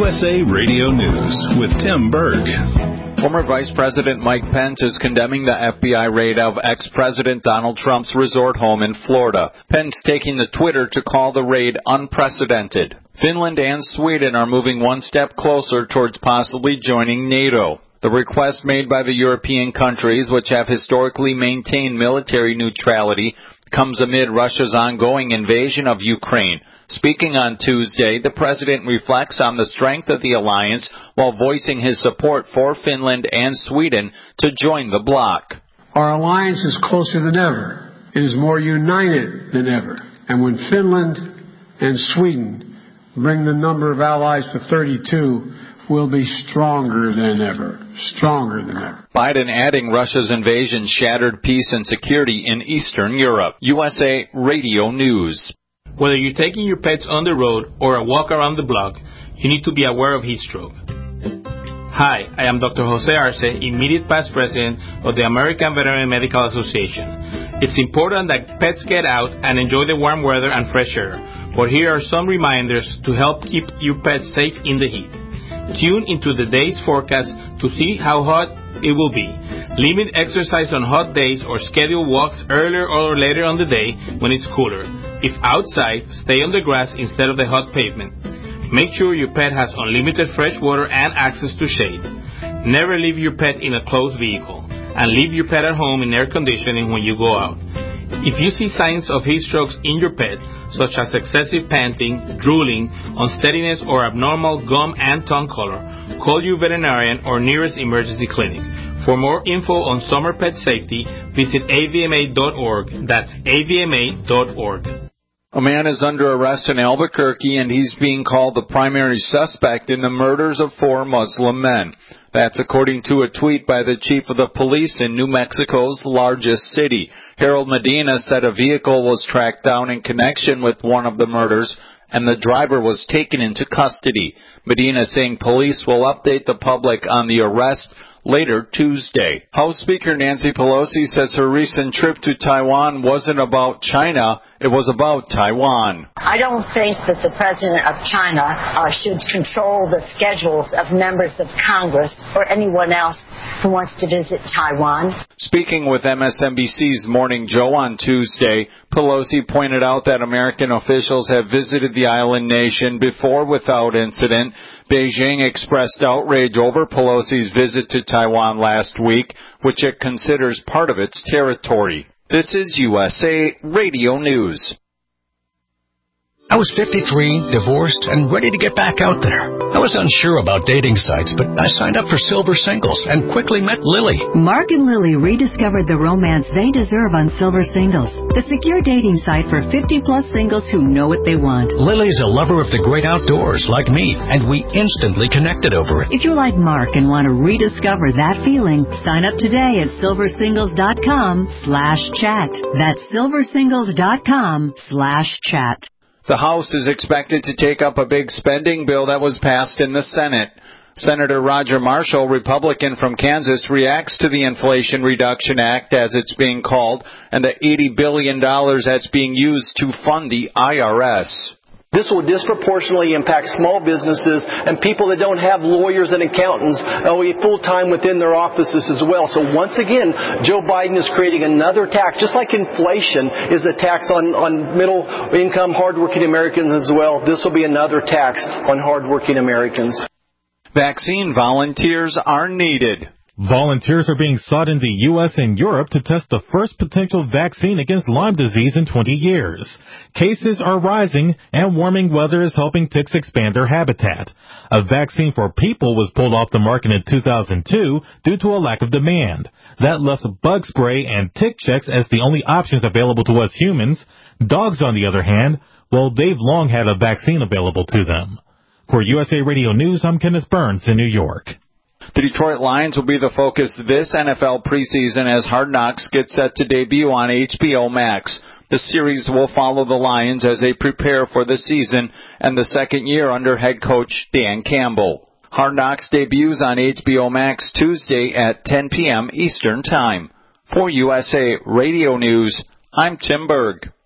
USA Radio News with Tim Berg. Former Vice President Mike Pence is condemning the FBI raid of ex-President Donald Trump's resort home in Florida. Pence taking to Twitter to call the raid unprecedented. Finland and Sweden are moving one step closer towards possibly joining NATO. The request made by the European countries, which have historically maintained military neutrality, comes amid Russia's ongoing invasion of Ukraine. Speaking on Tuesday, the president reflects on the strength of the alliance while voicing his support for Finland and Sweden to join the bloc. Our alliance is closer than ever. It is more united than ever. And when Finland and Sweden bring the number of allies to 32, we'll be stronger than ever. Stronger than ever. Biden adding Russia's invasion shattered peace and security in Eastern Europe. USA Radio News. Whether you're taking your pets on the road or a walk around the block, you need to be aware of heat stroke. Hi, I am Dr. Jose Arce, immediate past president of the American Veterinary Medical Association. It's important that pets get out and enjoy the warm weather and fresh air, but here are some reminders to help keep your pets safe in the heat. Tune into the day's forecast to see how hot it will be. Limit exercise on hot days or schedule walks earlier or later on the day when it's cooler. If outside, stay on the grass instead of the hot pavement. Make sure your pet has unlimited fresh water and access to shade. Never leave your pet in a closed vehicle, and leave your pet at home in air conditioning when you go out. If you see signs of heat strokes in your pet, such as excessive panting, drooling, unsteadiness, or abnormal gum and tongue color, call your veterinarian or nearest emergency clinic. For more info on summer pet safety, visit avma.org. That's avma.org. A man is under arrest in Albuquerque, and he's being called the primary suspect in the murders of 4 Muslim men. That's according to a tweet by the chief of the police in New Mexico's largest city. Harold Medina said a vehicle was tracked down in connection with one of the murders, and the driver was taken into custody. Medina saying police will update the public on the arrest later Tuesday. House Speaker Nancy Pelosi says her recent trip to Taiwan wasn't about China, it was about Taiwan. I don't think that the president of China should control the schedules of members of Congress or anyone else who wants to visit Taiwan. Speaking with MSNBC's Morning Joe on Tuesday, Pelosi pointed out that American officials have visited the island nation before without incident. Beijing expressed outrage over Pelosi's visit to Taiwan last week, which it considers part of its territory. This is USA Radio News. I was 53, divorced, and ready to get back out there. I was unsure about dating sites, but I signed up for Silver Singles and quickly met Lily. Mark and Lily rediscovered the romance they deserve on Silver Singles, the secure dating site for 50-plus singles who know what they want. Lily's a lover of the great outdoors, like me, and we instantly connected over it. If you're like Mark and want to rediscover that feeling, sign up today at silversingles.com/chat. That's silversingles.com/chat. The House is expected to take up a big spending bill that was passed in the Senate. Senator Roger Marshall, Republican from Kansas, reacts to the Inflation Reduction Act, as it's being called, and the $80 billion that's being used to fund the IRS. This will disproportionately impact small businesses and people that don't have lawyers and accountants full-time within their offices as well. So once again, Joe Biden is creating another tax, just like inflation is a tax on middle-income, hardworking Americans as well. This will be another tax on hardworking Americans. Vaccine volunteers are needed. Volunteers are being sought in the U.S. and Europe to test the first potential vaccine against Lyme disease in 20 years. Cases are rising, and warming weather is helping ticks expand their habitat. A vaccine for people was pulled off the market in 2002 due to a lack of demand. That left bug spray and tick checks as the only options available to us humans. Dogs, on the other hand, well, they've long had a vaccine available to them. For USA Radio News, I'm Kenneth Burns in New York. The Detroit Lions will be the focus this NFL preseason as Hard Knocks gets set to debut on HBO Max. The series will follow the Lions as they prepare for the season and the second year under head coach Dan Campbell. Hard Knocks debuts on HBO Max Tuesday at 10 p.m. Eastern Time. For USA Radio News, I'm Tim Berg.